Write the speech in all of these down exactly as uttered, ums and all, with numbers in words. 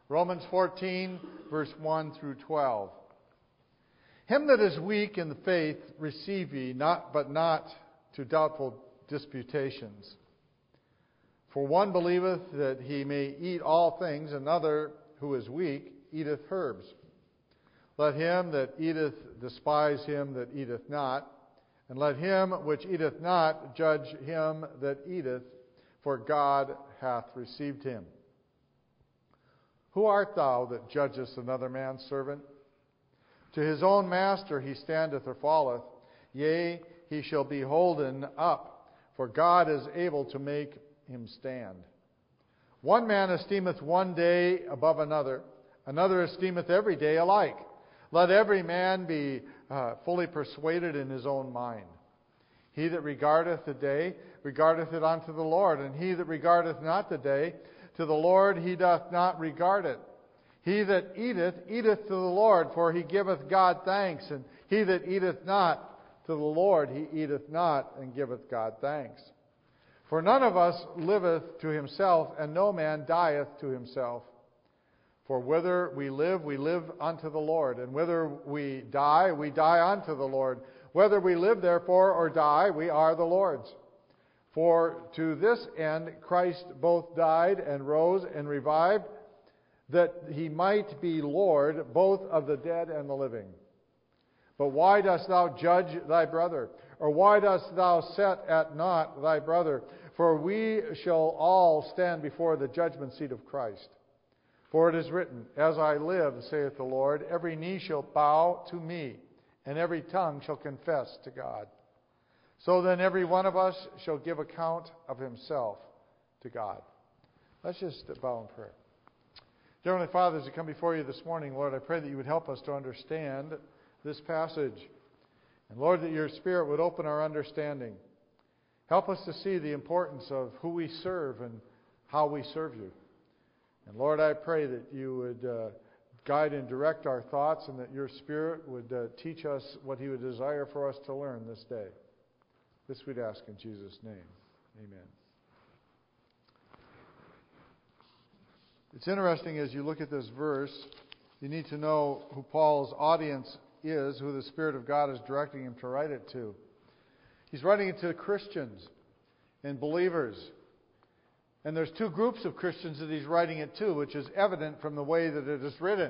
Romans fourteen, verse one through twelve. Him that is weak in the faith receive ye, not, but not to doubtful disputations. For one believeth that he may eat all things, another who is weak eateth herbs. Let him that eateth despise him that eateth not, and let him which eateth not judge him that eateth, for God hath received him. Who art thou that judgest another man's servant? To his own master he standeth or falleth, yea, he shall be holden up, for God is able to make him stand. One man esteemeth one day above another, another esteemeth every day alike. Let every man be uh, fully persuaded in his own mind. He that regardeth the day, regardeth it unto the Lord, and he that regardeth not the day, to the Lord he doth not regard it. He that eateth, eateth to the Lord, for he giveth God thanks, and he that eateth not to the Lord, he eateth not, and giveth God thanks. For none of us liveth to himself, and no man dieth to himself. For whither we live, we live unto the Lord, and whither we die, we die unto the Lord. Whether we live, therefore, or die, we are the Lord's. For to this end Christ both died and rose and revived, that he might be Lord both of the dead and the living. But why dost thou judge thy brother? Or why dost thou set at naught thy brother? For we shall all stand before the judgment seat of Christ. For it is written, As I live, saith the Lord, every knee shall bow to me, and every tongue shall confess to God. So then every one of us shall give account of himself to God. Let's just bow in prayer. Dear Heavenly Father, as we come before you this morning, Lord, I pray that you would help us to understand this passage. And Lord, that your Spirit would open our understanding. Help us to see the importance of who we serve and how we serve you. And Lord, I pray that you would uh, guide and direct our thoughts, and that your Spirit would uh, teach us what he would desire for us to learn this day. This we'd ask in Jesus' name. Amen. It's interesting as you look at this verse, you need to know who Paul's audience is, who the Spirit of God is directing him to write it to. He's writing it to Christians and believers. And there's two groups of Christians that he's writing it to, which is evident from the way that it is written.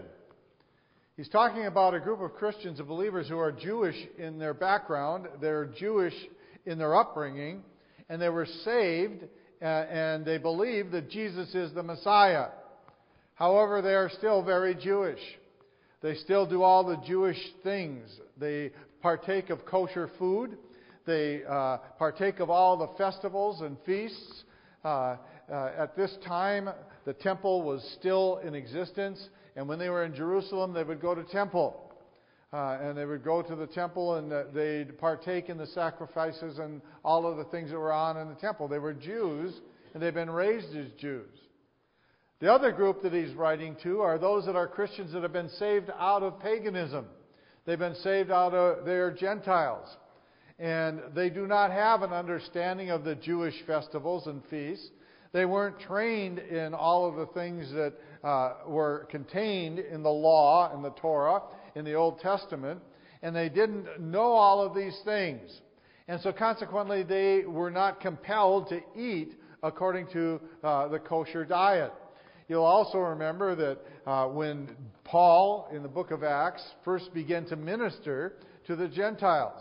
He's talking about a group of Christians and believers who are Jewish in their background, they're Jewish in their upbringing, and they were saved, uh, and they believe that Jesus is the Messiah. However, they are still very Jewish. They still do all the Jewish things. They partake of kosher food. They uh, partake of all the festivals and feasts. Uh, uh, at this time, the temple was still in existence, and when they were in Jerusalem, they would go to temple. Uh, and they would go to the temple, and uh, they'd partake in the sacrifices and all of the things that were on in the temple. They were Jews, and they've been raised as Jews. The other group that he's writing to are those that are Christians that have been saved out of paganism. They've been saved out of, they're Gentiles. And they do not have an understanding of the Jewish festivals and feasts. They weren't trained in all of the things that uh, were contained in the law and the Torah in the Old Testament. And they didn't know all of these things. And so consequently, they were not compelled to eat according to uh, the kosher diet. You'll also remember that uh, when Paul, in the book of Acts, first began to minister to the Gentiles,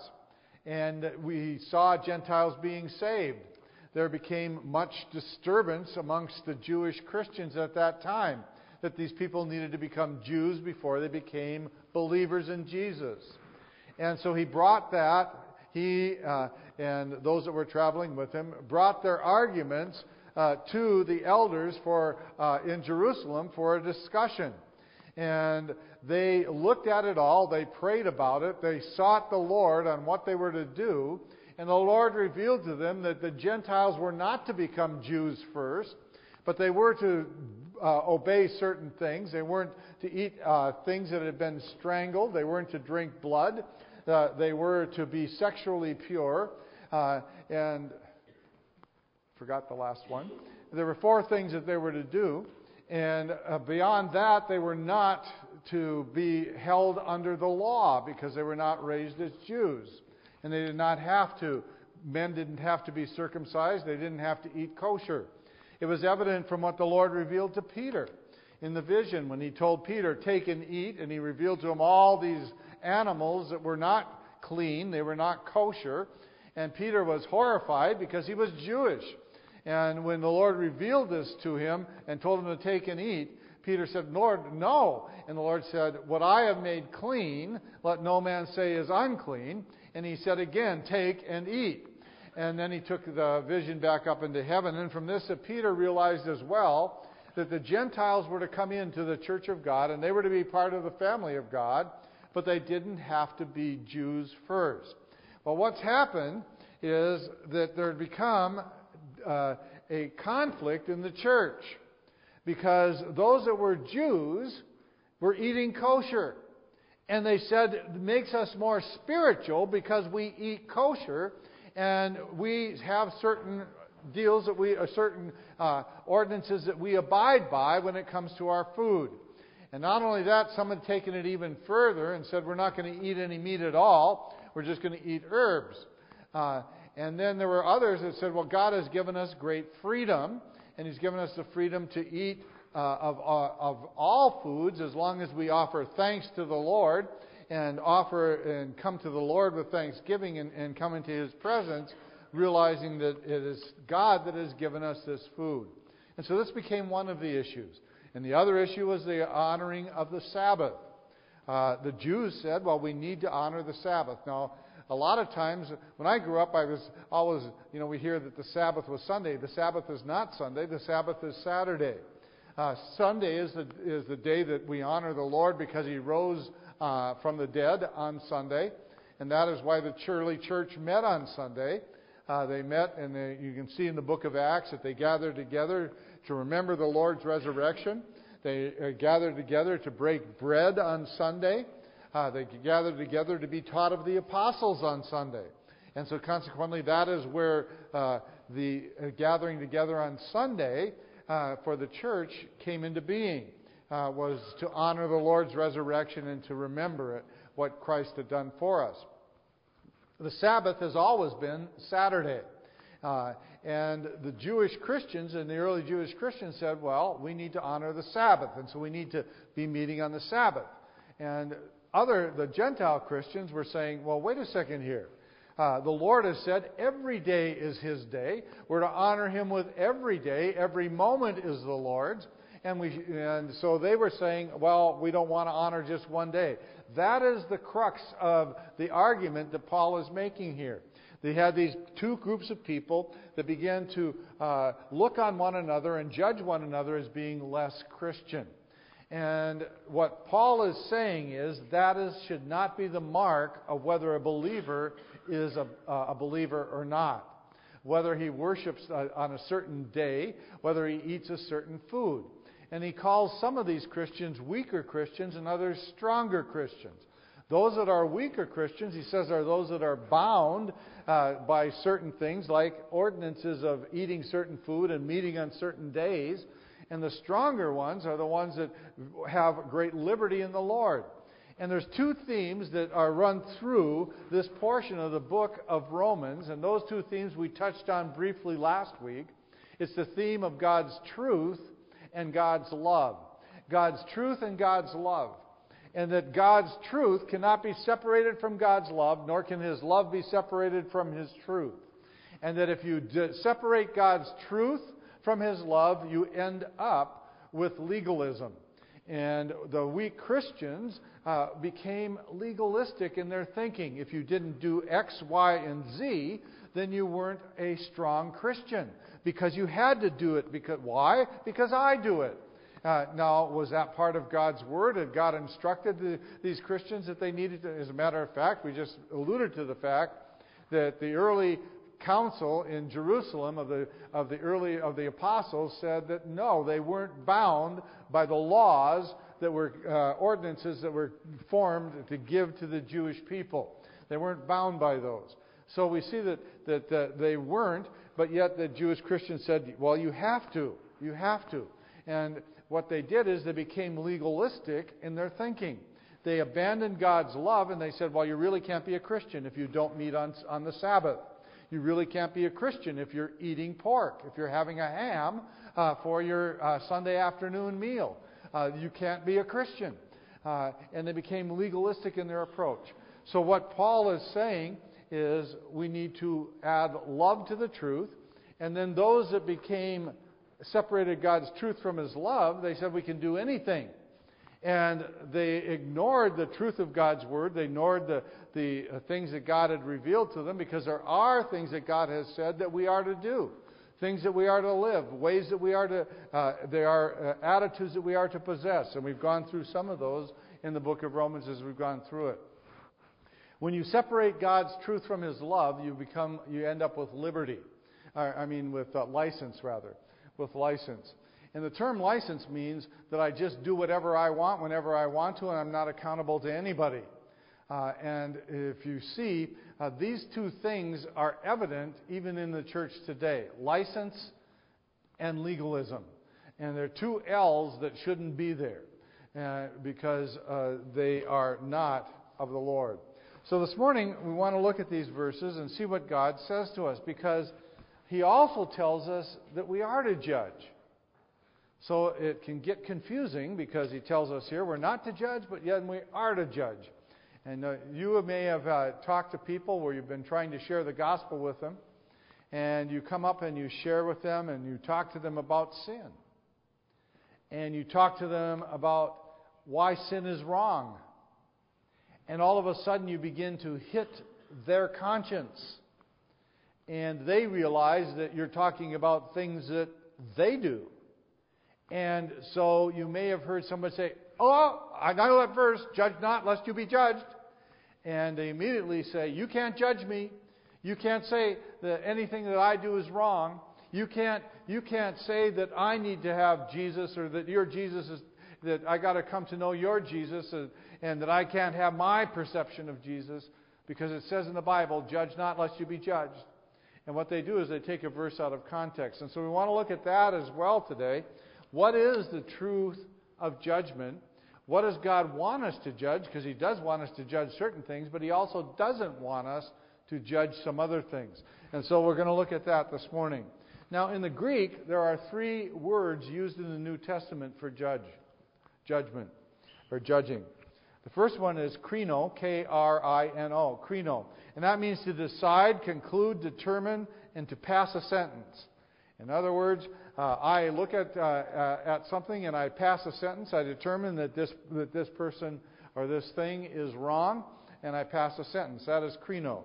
and we saw Gentiles being saved, there became much disturbance amongst the Jewish Christians at that time, that these people needed to become Jews before they became believers in Jesus. And so he brought that, he uh, and those that were traveling with him, brought their arguments Uh, to the elders for uh, in Jerusalem for a discussion. And they looked at it all. They prayed about it. They sought the Lord on what they were to do. And the Lord revealed to them that the Gentiles were not to become Jews first, but they were to uh, obey certain things. They weren't to eat uh, things that had been strangled. They weren't to drink blood. Uh, they were to be sexually pure. Uh, and... Forgot the last one. There were four things that they were to do, And uh, beyond that, they were not to be held under the law because they were not raised as Jews. And they did not have to. Men didn't have to be circumcised. They didn't have to eat kosher. It was evident from what the Lord revealed to Peter in the vision when he told Peter, take and eat. And he revealed to him all these animals that were not clean. They were not kosher. And Peter was horrified because he was Jewish. And when the Lord revealed this to him and told him to take and eat, Peter said, Lord, no. And the Lord said, what I have made clean, let no man say is unclean. And he said again, take and eat. And then he took the vision back up into heaven. And from this, that Peter realized as well that the Gentiles were to come into the church of God and they were to be part of the family of God, but they didn't have to be Jews first. Well, what's happened is that there had become uh, a conflict in the church because those that were Jews were eating kosher. And they said it makes us more spiritual because we eat kosher and we have certain deals that we, uh, certain uh, ordinances that we abide by when it comes to our food. And not only that, some had taken it even further and said we're not going to eat any meat at all. We're just going to eat herbs. Uh, and then there were others that said, well, God has given us great freedom, and He's given us the freedom to eat uh, of, uh, of all foods as long as we offer thanks to the Lord and offer and come to the Lord with thanksgiving and, and come into His presence, realizing that it is God that has given us this food. And so this became one of the issues. And the other issue was the honoring of the Sabbath. Uh, the Jews said, well, we need to honor the Sabbath. Now, a lot of times, when I grew up, I was always, you know, we hear that the Sabbath was Sunday. The Sabbath is not Sunday. The Sabbath is Saturday. Uh, Sunday is the, is the day that we honor the Lord because He rose uh, from the dead on Sunday. And that is why the early church met on Sunday. Uh, they met, and they, you can see in the book of Acts that they gathered together to remember the Lord's resurrection. They uh, gathered together to break bread on Sunday. Uh, they gathered together to be taught of the apostles on Sunday. And so consequently, that is where uh, the uh, gathering together on Sunday uh, for the church came into being, uh, was to honor the Lord's resurrection and to remember it, what Christ had done for us. The Sabbath has always been Saturday. Uh, and the Jewish Christians and the early Jewish Christians said, well, we need to honor the Sabbath, and so we need to be meeting on the Sabbath. And other, the Gentile Christians were saying, well, wait a second here. Uh, the Lord has said every day is His day. We're to honor Him with every day. Every moment is the Lord's. And we, and so they were saying, well, we don't want to honor just one day. That is the crux of the argument that Paul is making here. They had these two groups of people that began to uh, look on one another and judge one another as being less Christian. And what Paul is saying is that is, should not be the mark of whether a believer is a, uh, a believer or not. Whether he worships uh, on a certain day, whether he eats a certain food. And he calls some of these Christians weaker Christians and others stronger Christians. Those that are weaker Christians, he says, are those that are bound uh, by certain things like ordinances of eating certain food and meeting on certain days. And the stronger ones are the ones that have great liberty in the Lord. And there's two themes that are run through this portion of the book of Romans. And those two themes we touched on briefly last week. It's the theme of God's truth and God's love. God's truth and God's love. And that God's truth cannot be separated from God's love, nor can His love be separated from His truth. And that if you d- separate God's truth from His love, you end up with legalism. And the weak Christians uh, became legalistic in their thinking. If you didn't do X, Y, and Z, then you weren't a strong Christian. Because you had to do it. Because why? Because I do it. Uh, now, was that part of God's Word? Had God instructed the, these Christians that they needed to? As a matter of fact, we just alluded to the fact that the early council in Jerusalem of the of the early of the apostles said that no, they weren't bound by the laws that were uh, ordinances that were formed to give to the Jewish people. They weren't bound by those. So we see that that uh, they weren't, but yet the Jewish Christians said, "Well, you have to, you have to." And what they did is they became legalistic in their thinking. They abandoned God's love, and they said, well, you really can't be a Christian if you don't meet on, on the Sabbath. You really can't be a Christian if you're eating pork, if you're having a ham uh, for your uh, Sunday afternoon meal. Uh, you can't be a Christian. Uh, and they became legalistic in their approach. So what Paul is saying is we need to add love to the truth. And then those that became separated God's truth from His love, they said we can do anything. And they ignored the truth of God's Word. They ignored the, the uh, things that God had revealed to them, because there are things that God has said that we are to do. Things that we are to live. Ways that we are to, uh, there are uh, attitudes that we are to possess. And we've gone through some of those in the book of Romans as we've gone through it. When you separate God's truth from His love, you become, you end up with liberty. Uh, I mean with uh, license rather. With license. And the term license means that I just do whatever I want whenever I want to, and I'm not accountable to anybody. Uh, and if you see, uh, these two things are evident even in the church today. License and legalism. And they're two L's that shouldn't be there uh, because uh, they are not of the Lord. So this morning we want to look at these verses and see what God says to us, because He also tells us that we are to judge. So it can get confusing because He tells us here we're not to judge, but yet we are to judge. And uh, you may have uh, talked to people where you've been trying to share the gospel with them, and you come up and you share with them and you talk to them about sin. And you talk to them about why sin is wrong. And all of a sudden you begin to hit their conscience. And they realize that you're talking about things that they do. And so you may have heard somebody say, oh, I know that verse, judge not lest you be judged. And they immediately say, you can't judge me. You can't say that anything that I do is wrong. You can't, you can't say that I need to have Jesus, or that your Jesus is, that I got to come to know your Jesus, and, and that I can't have my perception of Jesus, because it says in the Bible, judge not lest you be judged. And what they do is they take a verse out of context. And so we want to look at that as well today. What is the truth of judgment? What does God want us to judge? Because He does want us to judge certain things, but He also doesn't want us to judge some other things. And so we're going to look at that this morning. Now, in the Greek, there are three words used in the New Testament for judge, judgment, or judging. The first one is krino, K R I N O, krino. And that means to decide, conclude, determine, and to pass a sentence. In other words, uh, I look at uh, uh, at something and I pass a sentence. I determine that this that this person or this thing is wrong, and I pass a sentence. That is krino.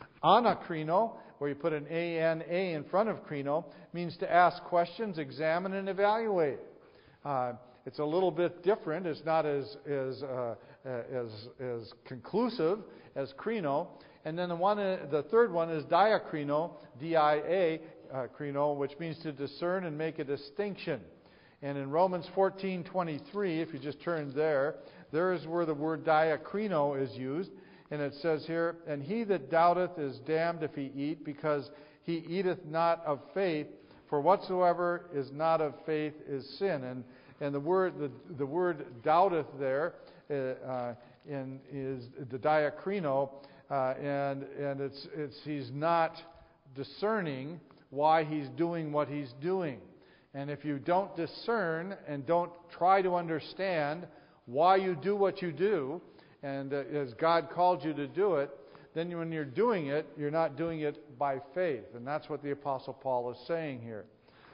Anakrino, where you put an A N A in front of krino, means to ask questions, examine, and evaluate. Uh, it's a little bit different. It's not as as uh, as as conclusive as krino. And then the one, uh, the third one is diakrino, D I A. Uh, krino, which means to discern and make a distinction. And in Romans fourteen twenty-three, if you just turn there, there is where the word diakrino is used. And it says here, and he that doubteth is damned if he eat, because he eateth not of faith, for whatsoever is not of faith is sin. And and the word the, the word doubteth there uh, uh, in, is the diakrino, uh, and and it's it's he's not discerning why he's doing what he's doing. And if you don't discern and don't try to understand why you do what you do, and uh, as God called you to do it, then when you're doing it, you're not doing it by faith. And that's what the Apostle Paul is saying here.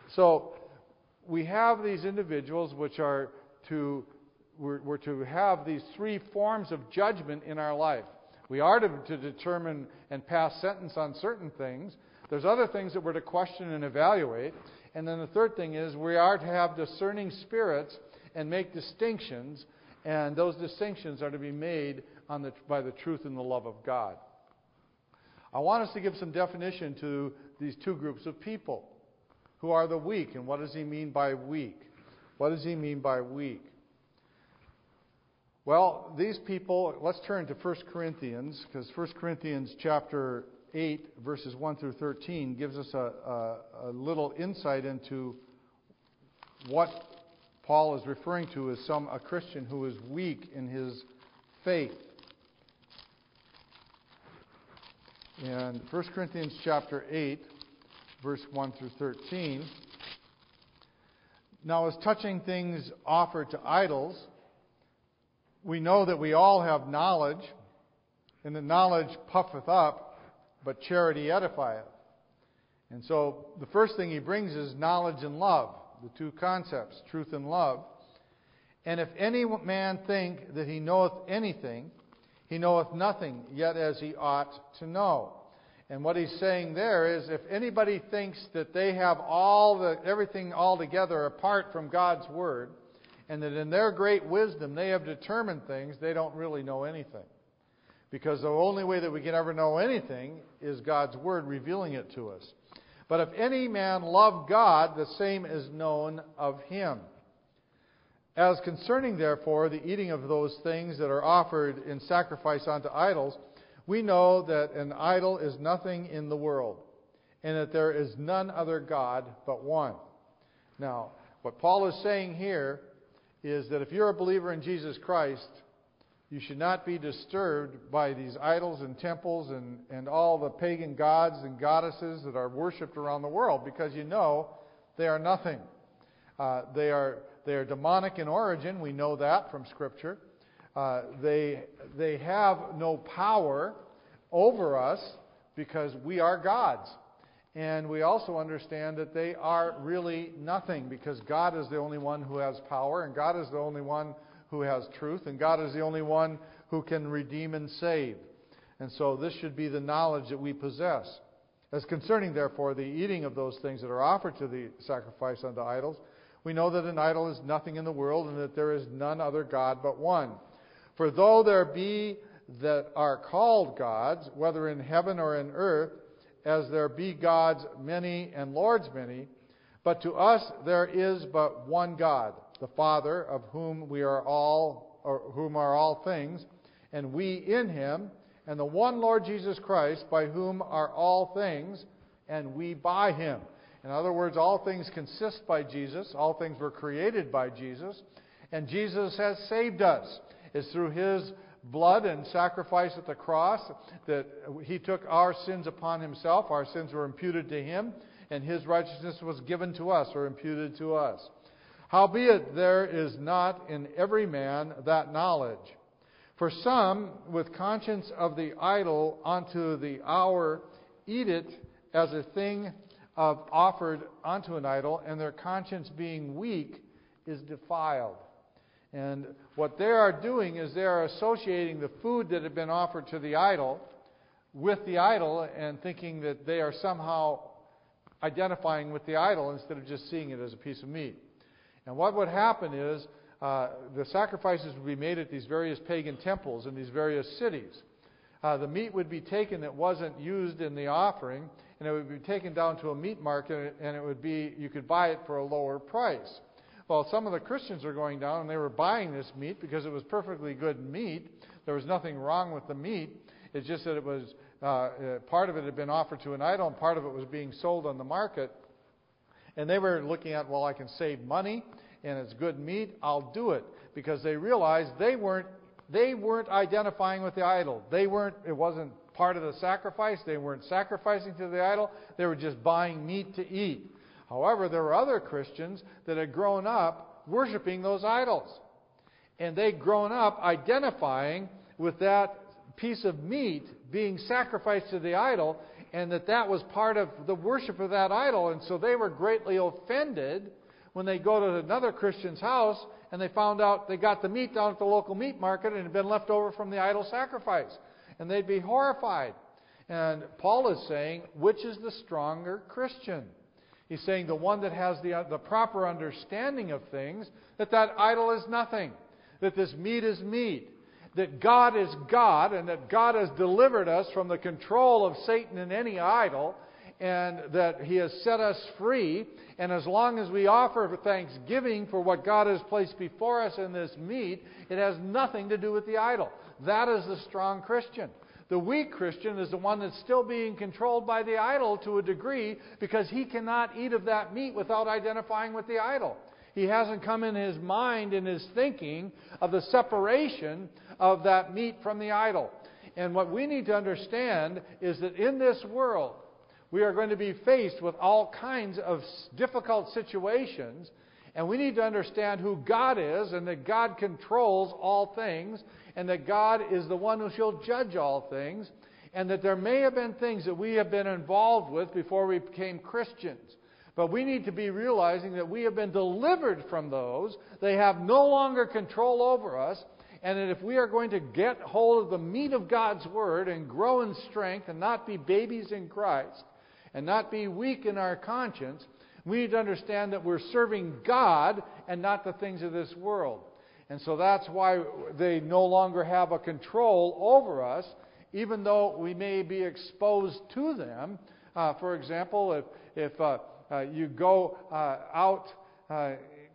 So we have these individuals which are to, we're, we're to have these three forms of judgment in our life. We are to, to determine and pass sentence on certain things. There's other things that we're to question and evaluate. And then the third thing is we are to have discerning spirits and make distinctions. And those distinctions are to be made on the, by the truth and the love of God. I want us to give some definition to these two groups of people. Who are the weak? And what does he mean by weak? What does he mean by weak? Well, these people, let's turn to First Corinthians, because First Corinthians chapter eight, verses one through thirteen, gives us a, a, a little insight into what Paul is referring to is some a Christian who is weak in his faith. In First Corinthians chapter eight, verse one through thirteen, now as touching things offered to idols, we know that we all have knowledge, and that knowledge puffeth up, but charity edifieth. And so the first thing he brings is knowledge and love, the two concepts, truth and love. And if any man think that he knoweth anything, he knoweth nothing, yet as he ought to know. And what he's saying there is, if anybody thinks that they have all the everything all together apart from God's Word, and that in their great wisdom they have determined things, they don't really know anything. Because the only way that we can ever know anything is God's Word revealing it to us. But if any man love God, the same is known of him. As concerning, therefore, the eating of those things that are offered in sacrifice unto idols, we know that an idol is nothing in the world, and that there is none other God but one. Now, what Paul is saying here is that if you're a believer in Jesus Christ, you should not be disturbed by these idols and temples and, and all the pagan gods and goddesses that are worshipped around the world, because you know they are nothing. Uh, they are they are demonic in origin. We know that from Scripture. Uh, they they have no power over us because we are God's. And we also understand that they are really nothing, because God is the only one who has power, and God is the only one who has truth, and God is the only one who can redeem and save. And so this should be the knowledge that we possess. As concerning, therefore, the eating of those things that are offered to the sacrifice unto idols, we know that an idol is nothing in the world, and that there is none other God but one. For though there be that are called gods, whether in heaven or in earth, as there be gods many and lords many, but to us there is but one God, the Father, of whom we are all, or whom are all things, and we in Him, and the one Lord Jesus Christ, by whom are all things, and we by Him. In other words, all things consist by Jesus. All things were created by Jesus, and Jesus has saved us. It's through His blood and sacrifice at the cross that He took our sins upon Himself. Our sins were imputed to Him, and His righteousness was given to us, or imputed to us. Howbeit there is not in every man that knowledge. For some, with conscience of the idol unto the hour, eat it as a thing of offered unto an idol, and their conscience being weak is defiled. And what they are doing is they are associating the food that had been offered to the idol with the idol, and thinking that they are somehow identifying with the idol instead of just seeing it as a piece of meat. And what would happen is uh, the sacrifices would be made at these various pagan temples in these various cities. Uh, the meat would be taken that wasn't used in the offering, and it would be taken down to a meat market, and it would be you could buy it for a lower price. Well, some of the Christians were going down and they were buying this meat because it was perfectly good meat. There was nothing wrong with the meat. It's just that it was uh, part of it had been offered to an idol, and part of it was being sold on the market. And they were looking at, well, I can save money, and it's good meat, I'll do it. Because they realized they weren't they weren't identifying with the idol. They weren't, it wasn't part of the sacrifice. They weren't sacrificing to the idol. They were just buying meat to eat. However, there were other Christians that had grown up worshiping those idols. And they'd grown up identifying with that piece of meat being sacrificed to the idol, and that that was part of the worship of that idol. And so they were greatly offended when they go to another Christian's house and they found out they got the meat down at the local meat market and it had been left over from the idol sacrifice. And they'd be horrified. And Paul is saying, which is the stronger Christian? He's saying the one that has the, the proper understanding of things, that that idol is nothing, that this meat is meat, that God is God, and that God has delivered us from the control of Satan and any idol, and that He has set us free. And as long as we offer thanksgiving for what God has placed before us in this meat, it has nothing to do with the idol. That is the strong Christian. The weak Christian is the one that's still being controlled by the idol to a degree, because he cannot eat of that meat without identifying with the idol. He hasn't come in his mind, in his thinking, of the separation of that meat from the idol. And what we need to understand is that in this world, we are going to be faced with all kinds of difficult situations, and we need to understand who God is, and that God controls all things, and that God is the one who shall judge all things, and that there may have been things that we have been involved with before we became Christians. But we need to be realizing that we have been delivered from those. They have no longer control over us, and that if we are going to get hold of the meat of God's Word and grow in strength and not be babies in Christ, and not be weak in our conscience, we need to understand that we're serving God and not the things of this world. And so that's why they no longer have a control over us, even though we may be exposed to them. Uh, for example, if, if uh, uh, you go uh, out uh,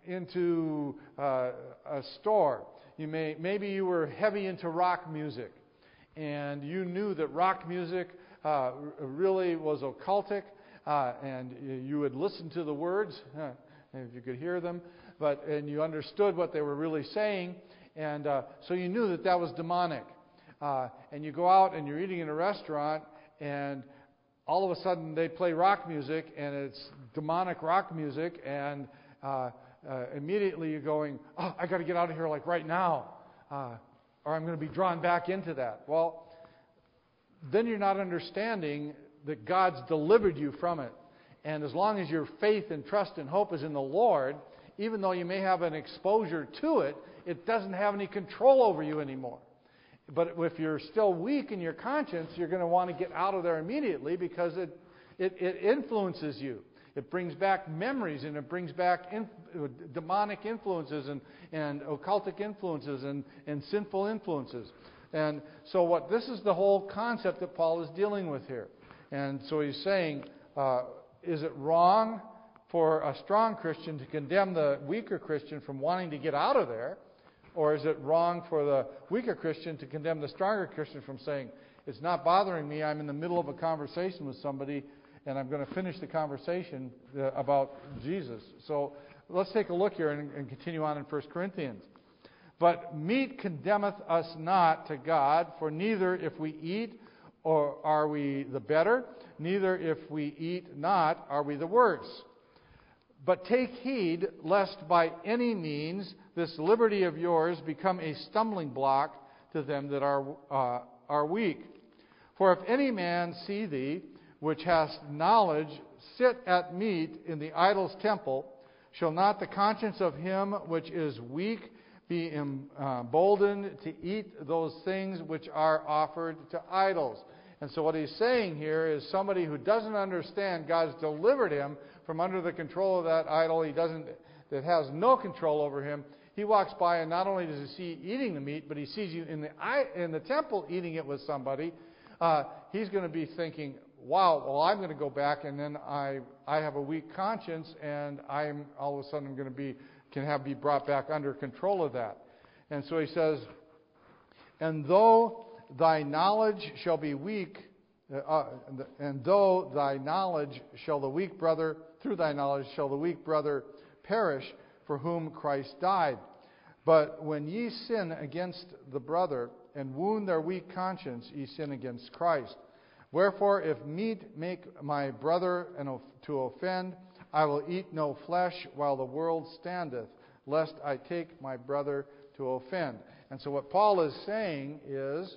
into uh, a store, you may maybe you were heavy into rock music, and you knew that rock music uh, really was occultic, uh, and you would listen to the words, uh, if you could hear them, but and you understood what they were really saying, and uh, so you knew that that was demonic. Uh, and you go out and you're eating in a restaurant, and all of a sudden they play rock music, and it's demonic rock music, and uh, uh, immediately you're going, oh, I got to get out of here like right now, uh, or I'm going to be drawn back into that. Well, then you're not understanding that God's delivered you from it. And as long as your faith and trust and hope is in the Lord, even though you may have an exposure to it, it doesn't have any control over you anymore. But if you're still weak in your conscience, you're going to want to get out of there immediately, because it, it, it influences you. It brings back memories, and it brings back in, demonic influences and, and occultic influences and, and sinful influences. And so what this is the whole concept that Paul is dealing with here. And so he's saying, uh, is it wrong for a strong Christian to condemn the weaker Christian from wanting to get out of there? Or is it wrong for the weaker Christian to condemn the stronger Christian from saying, it's not bothering me, I'm in the middle of a conversation with somebody, and I'm going to finish the conversation uh, about Jesus. So let's take a look here and, and continue on in First Corinthians. But meat condemneth us not to God, for neither if we eat or are we the better, neither if we eat not are we the worse. But take heed, lest by any means this liberty of yours become a stumbling block to them that are uh, are weak. For if any man see thee, which hast knowledge, sit at meat in the idol's temple, shall not the conscience of him which is weak be emboldened to eat those things which are offered to idols? And so what he's saying here is somebody who doesn't understand God's delivered him from under the control of that idol. He doesn't, that has no control over him. He walks by, and not only does he see eating the meat, but he sees you in the in the temple eating it with somebody. Uh, he's going to be thinking, "Wow, well, I'm going to go back, and then I I have a weak conscience, and I'm all of a sudden going to be can have be brought back under control of that." And so he says, "And though thy knowledge shall be weak, uh, and though thy knowledge shall the weak brother, through thy knowledge shall the weak brother perish, for whom Christ died. But when ye sin against the brother, and wound their weak conscience, ye sin against Christ. Wherefore, if meat make my brother to offend, I will eat no flesh while the world standeth, lest I take my brother to offend." And so what Paul is saying is,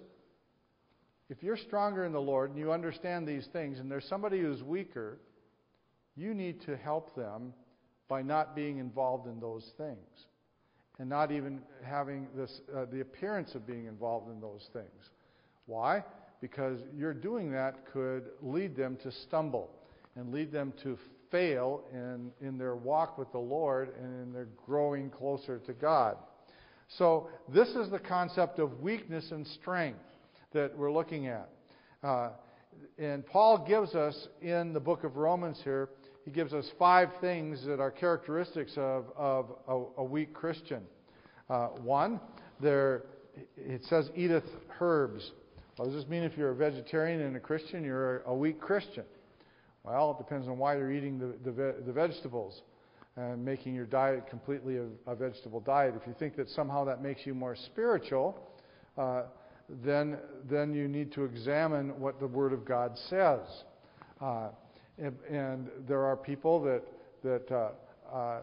if you're stronger in the Lord and you understand these things, and there's somebody who's weaker, you need to help them by not being involved in those things, and not even having this uh, the appearance of being involved in those things. Why? Because you're doing that could lead them to stumble and lead them to fail in, in their walk with the Lord and in their growing closer to God. So this is the concept of weakness and strength that we're looking at. Uh, and Paul gives us in the book of Romans here, he gives us five things that are characteristics of, of a, a weak Christian. Uh, one, there it says, eateth herbs. Well, does this mean if you're a vegetarian and a Christian, you're a weak Christian? Well, it depends on why you're eating the, the, the vegetables. and making your diet completely a, a vegetable diet. If you think that somehow that makes you more spiritual, uh, then then you need to examine what the Word of God says. Uh, and, and there are people that that uh, uh,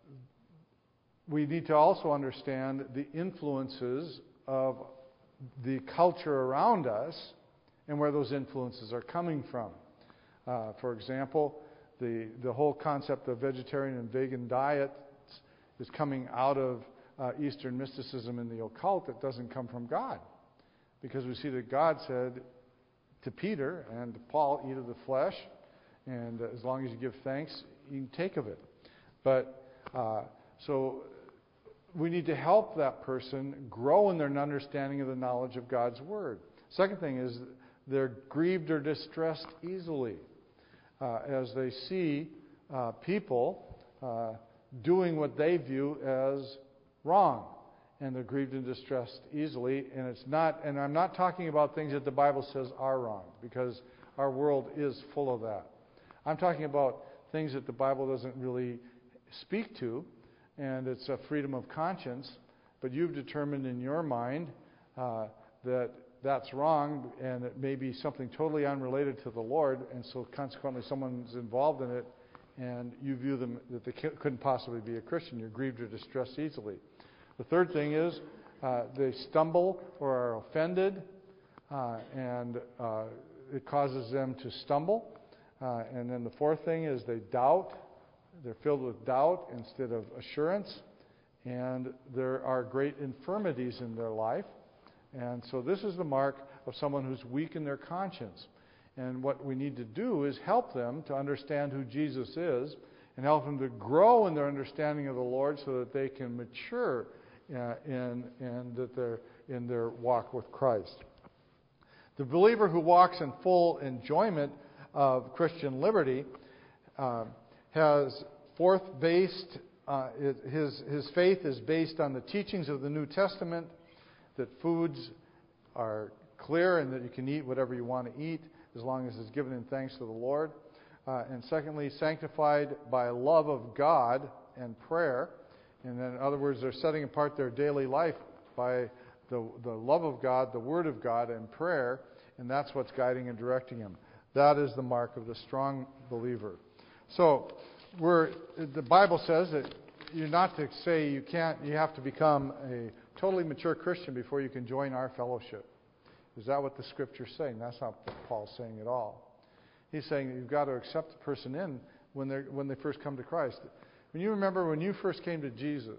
we need to also understand the influences of the culture around us and where those influences are coming from. Uh, for example, the the whole concept of vegetarian and vegan diets is coming out of uh, Eastern mysticism and the occult that doesn't come from God. Because we see that God said to Peter and to Paul, eat of the flesh, and uh, as long as you give thanks, you can take of it. But uh, so we need to help that person grow in their understanding of the knowledge of God's Word. Second thing is they're grieved or distressed easily uh, as they see uh, people uh, doing what they view as wrong. And they're grieved and distressed easily. And it's not, and I'm not talking about things that the Bible says are wrong, because our world is full of that. I'm talking about things that the Bible doesn't really speak to, and it's a freedom of conscience, but you've determined in your mind uh, that that's wrong, and it may be something totally unrelated to the Lord, and so consequently someone's involved in it, and you view them that they couldn't possibly be a Christian. You're grieved or distressed easily. The third thing is uh, they stumble or are offended, uh, and uh, it causes them to stumble. Uh, and then the fourth thing is they doubt. They're filled with doubt instead of assurance. And there are great infirmities in their life. And so this is the mark of someone who's weak in their conscience. And what we need to do is help them to understand who Jesus is and help them to grow in their understanding of the Lord so that they can mature uh, in, in, that they're, in their walk with Christ. The believer who walks in full enjoyment of Christian liberty uh, has forth-based, uh, his, his faith is based on the teachings of the New Testament, that foods are clear and that you can eat whatever you want to eat as long as it's given in thanks to the Lord. Uh, and secondly, sanctified by love of God and prayer. And then, in other words, they're setting apart their daily life by the, the love of God, the Word of God, and prayer, and that's what's guiding and directing them. That is the mark of the strong believer. So, we're, the Bible says that you're not to say you can't, you have to become a totally mature Christian before you can join our fellowship. Is that what the Scripture's saying? That's not what Paul's saying at all. He's saying that you've got to accept the person in when they when they first come to Christ. When you remember when you first came to Jesus,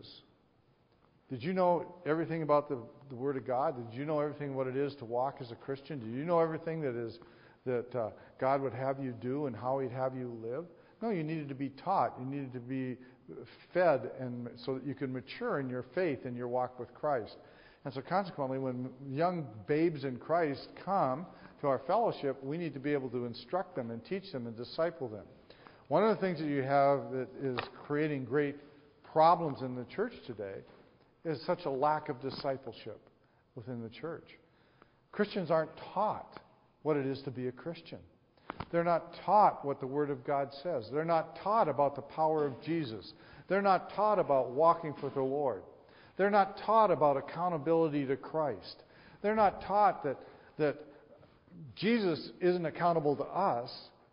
did you know everything about the, the Word of God? Did you know everything what it is to walk as a Christian? Did you know everything that is that uh, God would have you do and how He'd have you live? No, you needed to be taught. You needed to be fed, and so that you can mature in your faith and your walk with Christ. And so consequently, when young babes in Christ come to our fellowship, we need to be able to instruct them and teach them and disciple them. One of the things that you have that is creating great problems in the church today is such a lack of discipleship within the church. Christians aren't taught what it is to be a Christian. They're not taught what the Word of God says. They're not taught about the power of Jesus. They're not taught about walking for the Lord. They're not taught about accountability to Christ. They're not taught that, that Jesus isn't accountable to us,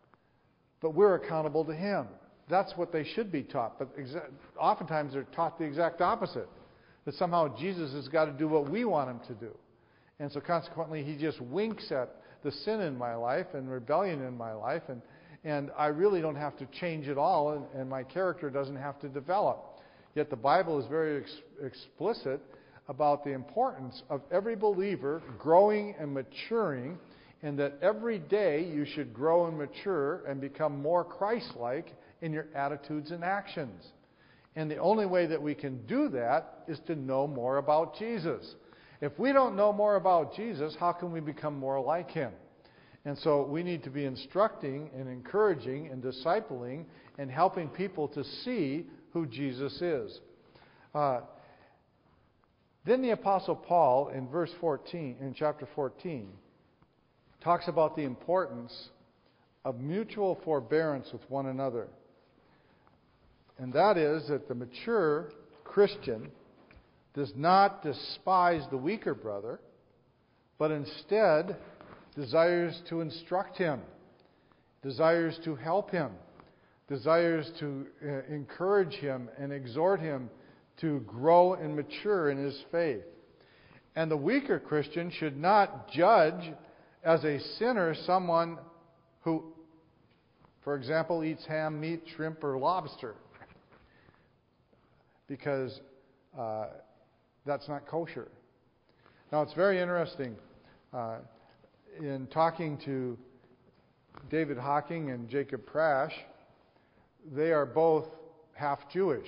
but we're accountable to Him. That's what they should be taught. But exa- oftentimes they're taught the exact opposite, that somehow Jesus has got to do what we want Him to do. And so consequently, He just winks at the sin in my life and rebellion in my life, and, and I really don't have to change at all, and, and my character doesn't have to develop. Yet the Bible is very ex- explicit about the importance of every believer growing and maturing, and that every day you should grow and mature and become more Christ-like in your attitudes and actions. And the only way that we can do that is to know more about Jesus. If we don't know more about Jesus, how can we become more like Him? And so we need to be instructing and encouraging and discipling and helping people to see who Jesus is. Uh, then the Apostle Paul in verse fourteen, in chapter fourteen, talks about the importance of mutual forbearance with one another. And that is that the mature Christian does not despise the weaker brother, but instead desires to instruct him, desires to help him, desires to uh, encourage him and exhort him to grow and mature in his faith. And the weaker Christian should not judge as a sinner someone who, for example, eats ham, meat, shrimp, or lobster, because uh, that's not kosher. Now, it's very interesting. Uh, in talking to David Hocking and Jacob Prasch, they are both half Jewish.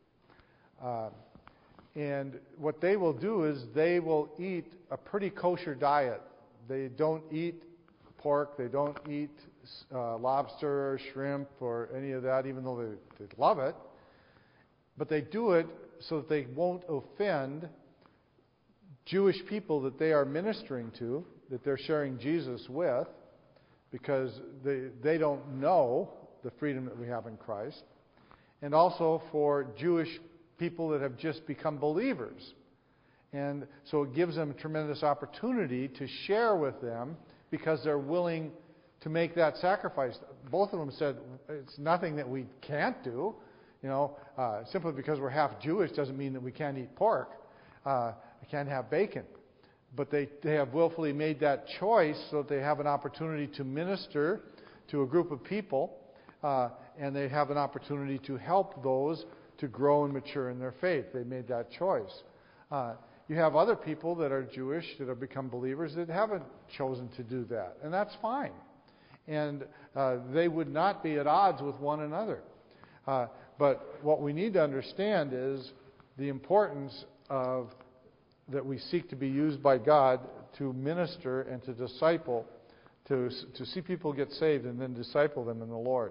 Uh, and what they will do is they will eat a pretty kosher diet. They don't eat pork, they don't eat uh, lobster or shrimp or any of that, even though they, they love it. But they do it so that they won't offend Jewish people that they are ministering to, that they're sharing Jesus with, because they, they don't know the freedom that we have in Christ. And also for Jewish people that have just become believers. And so it gives them a tremendous opportunity to share with them because they're willing to make that sacrifice. Both of them said it's nothing that we can't do. You know, uh, simply because we're half Jewish doesn't mean that we can't eat pork. Uh, we can't have bacon. But they, they have willfully made that choice so that they have an opportunity to minister to a group of people, uh, and they have an opportunity to help those to grow and mature in their faith. They made that choice. Uh, you have other people that are Jewish that have become believers that haven't chosen to do that, and that's fine. And uh, they would not be at odds with one another. Uh, but what we need to understand is the importance of that we seek to be used by God to minister and to disciple, to, to see people get saved and then disciple them in the Lord.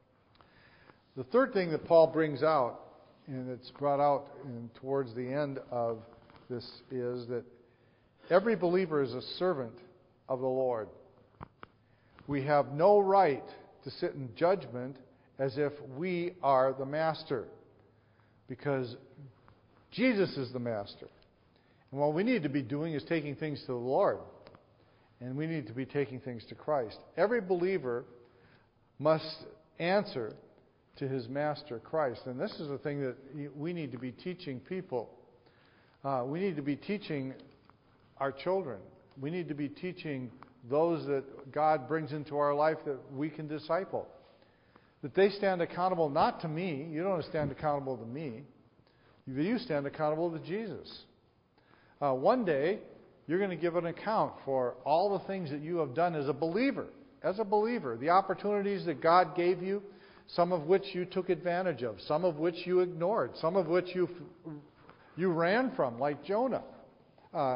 The third thing that Paul brings out, and it's brought out in, towards the end of this, is that every believer is a servant of the Lord. We have no right to sit in judgment as if we are the master, because Jesus is the master. And what we need to be doing is taking things to the Lord. And we need to be taking things to Christ. Every believer must answer to his master, Christ. And this is the thing that we need to be teaching people. Uh, we need to be teaching our children. We need to be teaching those that God brings into our life that we can disciple. That they stand accountable not to me. You don't stand accountable to me. You stand accountable to Jesus. Uh, one day, you're going to give an account for all the things that you have done as a believer. As a believer, the opportunities that God gave you, some of which you took advantage of, some of which you ignored, some of which you you ran from, like Jonah. Uh,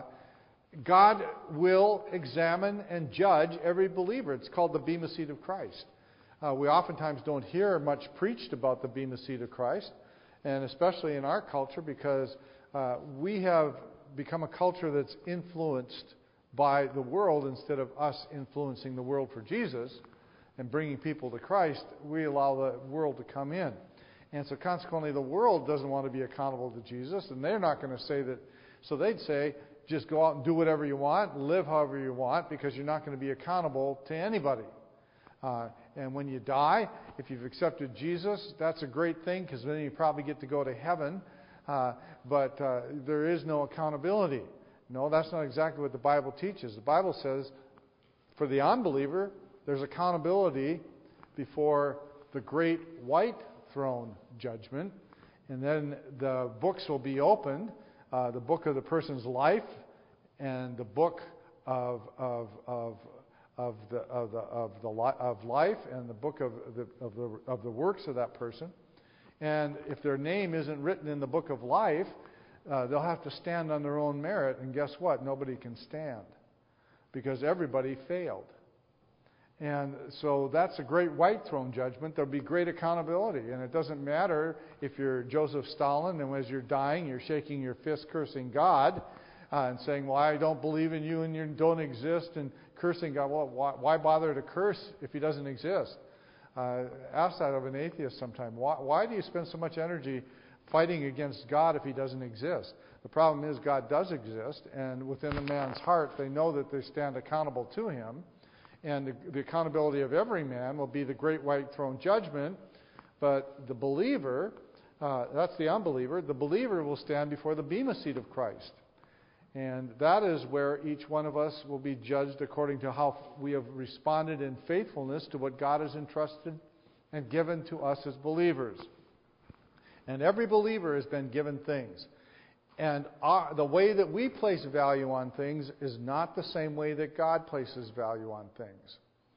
God will examine and judge every believer. It's called the Bema Seat of Christ. Uh, we oftentimes don't hear much preached about the Bema Seat of Christ, and especially in our culture, because uh, we have become a culture that's influenced by the world instead of us influencing the world for Jesus and bringing people to Christ. We allow the world to come in. And so consequently, the world doesn't want to be accountable to Jesus, and they're not going to say that. So they'd say, just go out and do whatever you want, live however you want, because you're not going to be accountable to anybody. Uh, and when you die, if you've accepted Jesus, that's a great thing, because then you probably get to go to heaven. Uh, but uh, there is no accountability. No, that's not exactly what the Bible teaches. The Bible says, for the unbeliever, there's accountability before the great white throne judgment. And then the books will be opened, uh, the book of the person's life and the book of of of of the of the of the li- of life and the book of the of the of the works of that person. And if their name isn't written in the book of life, uh, they'll have to stand on their own merit. And guess what? Nobody can stand, because everybody failed. And so that's a great white throne judgment. There'll be great accountability. And it doesn't matter if you're Joseph Stalin and as you're dying, you're shaking your fist cursing God uh, and saying, well, I don't believe in you and you don't exist, and cursing God. Well, why, why bother to curse if he doesn't exist? Uh, ask that of an atheist sometime. Why, why do you spend so much energy fighting against God if He doesn't exist? The problem is God does exist, and within a man's heart, they know that they stand accountable to Him. And the, the accountability of every man will be the great white throne judgment. But the believer, uh, that's the unbeliever, the believer will stand before the bema seat of Christ. And that is where each one of us will be judged according to how we have responded in faithfulness to what God has entrusted and given to us as believers. And every believer has been given things. And our, the way that we place value on things is not the same way that God places value on things.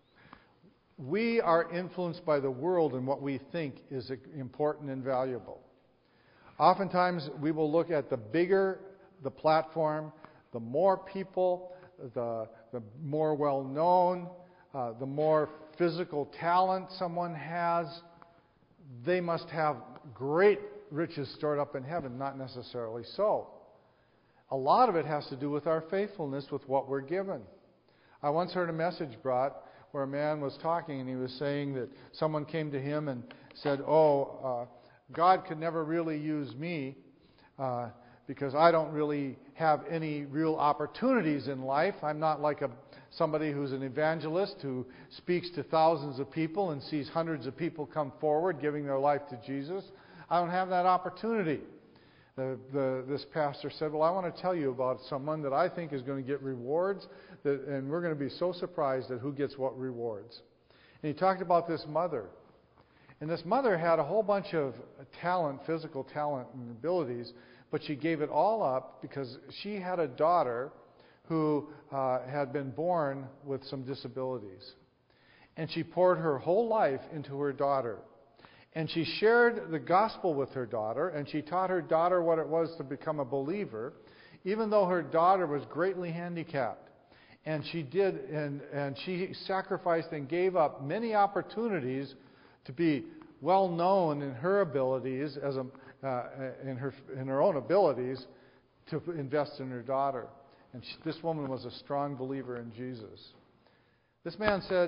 We are influenced by the world and what we think is important and valuable. Oftentimes we will look at the bigger the platform, the more people, the, the more well-known, uh, the more physical talent someone has, they must have great riches stored up in heaven. Not necessarily so. A lot of it has to do with our faithfulness with what we're given. I once heard a message brought where a man was talking and he was saying that someone came to him and said, oh, uh, God could never really use me uh, because I don't really have any real opportunities in life. I'm not like a somebody who's an evangelist who speaks to thousands of people and sees hundreds of people come forward giving their life to Jesus. I don't have that opportunity. The, the, this pastor said, well, I want to tell you about someone that I think is going to get rewards, that, and we're going to be so surprised at who gets what rewards. And he talked about this mother. And this mother had a whole bunch of talent, physical talent and abilities, but she gave it all up because she had a daughter who uh, had been born with some disabilities. And she poured her whole life into her daughter. And she shared the gospel with her daughter, and she taught her daughter what it was to become a believer, even though her daughter was greatly handicapped. And she did, and, and she sacrificed and gave up many opportunities to be well known in her abilities as a Uh, in her in her own abilities to invest in her daughter. And she, this woman was a strong believer in Jesus. This man said,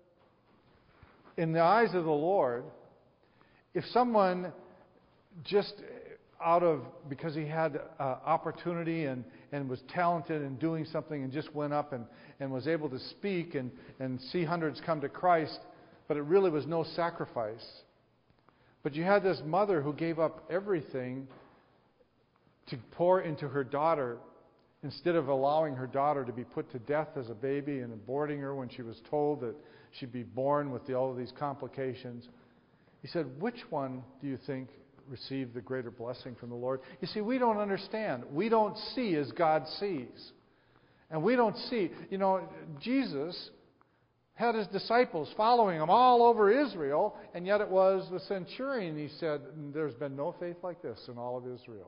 in the eyes of the Lord, if someone just out of, because he had uh, opportunity and, and was talented in doing something and just went up and, and was able to speak and, and see hundreds come to Christ, but it really was no sacrifice. But you had this mother who gave up everything to pour into her daughter instead of allowing her daughter to be put to death as a baby and aborting her when she was told that she'd be born with the, all of these complications. He said, which one do you think received the greater blessing from the Lord? You see, we don't understand. We don't see as God sees. And we don't see, you know, Jesus had his disciples following him all over Israel, and yet it was the centurion, he said, there's been no faith like this in all of Israel.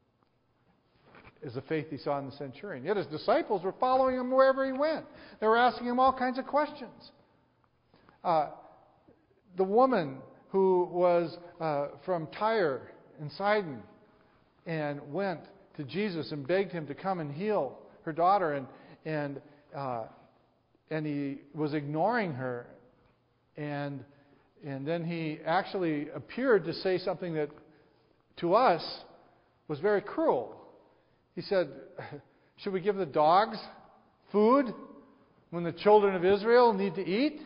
Is the faith he saw in the centurion. Yet his disciples were following him wherever he went. They were asking him all kinds of questions. Uh, the woman who was uh, from Tyre and Sidon and went to Jesus and begged him to come and heal her daughter, and and uh, and he was ignoring her, and and then he actually appeared to say something that to us was very cruel. He said, should we give the dogs food when the children of Israel need to eat?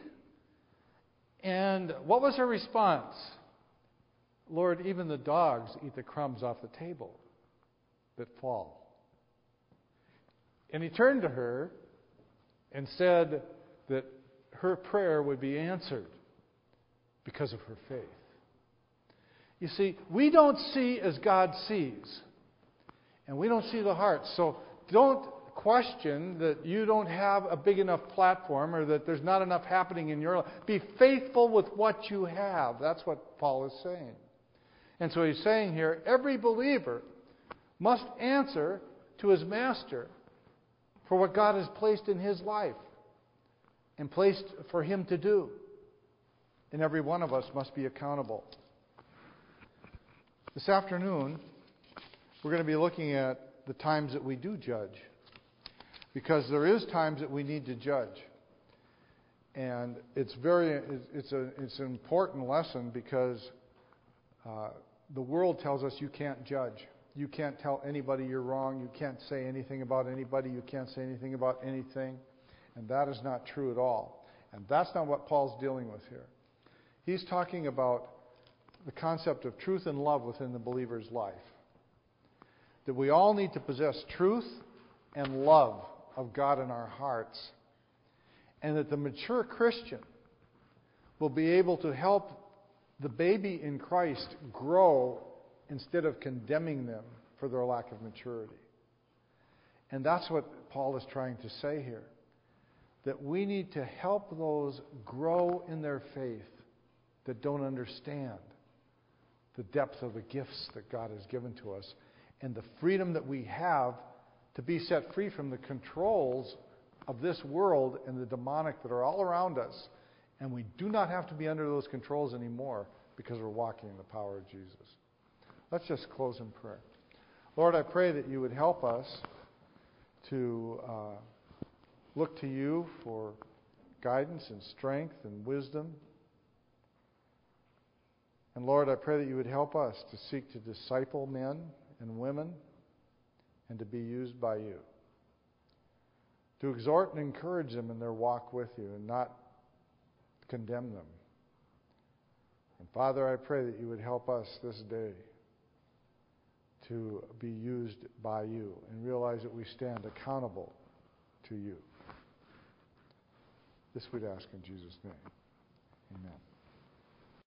And what was her response? Lord, even the dogs eat the crumbs off the table that fall. And he turned to her and said that her prayer would be answered because of her faith. You see, we don't see as God sees. And we don't see the heart. So don't question that you don't have a big enough platform or that there's not enough happening in your life. Be faithful with what you have. That's what Paul is saying. And so he's saying here, every believer must answer to his master for what God has placed in his life and placed for him to do. And every one of us must be accountable. This afternoon, we're going to be looking at the times that we do judge. Because there is times that we need to judge. And it's very, it's, it's, a, it's an important lesson because uh, the world tells us you can't judge. You can't tell anybody you're wrong. You can't say anything about anybody. You can't say anything about anything. And that is not true at all. And that's not what Paul's dealing with here. He's talking about the concept of truth and love within the believer's life. That we all need to possess truth and love of God in our hearts. And that the mature Christian will be able to help the baby in Christ grow instead of condemning them for their lack of maturity. And that's what Paul is trying to say here. That we need to help those grow in their faith that don't understand the depth of the gifts that God has given to us and the freedom that we have to be set free from the controls of this world and the demonic that are all around us. And we do not have to be under those controls anymore because we're walking in the power of Jesus. Let's just close in prayer. Lord, I pray that you would help us to uh, look to you for guidance and strength and wisdom. And Lord, I pray that you would help us to seek to disciple men and women and to be used by you. To exhort and encourage them in their walk with you and not condemn them. And Father, I pray that you would help us this day to be used by you and realize that we stand accountable to you. This we'd ask in Jesus' name. Amen.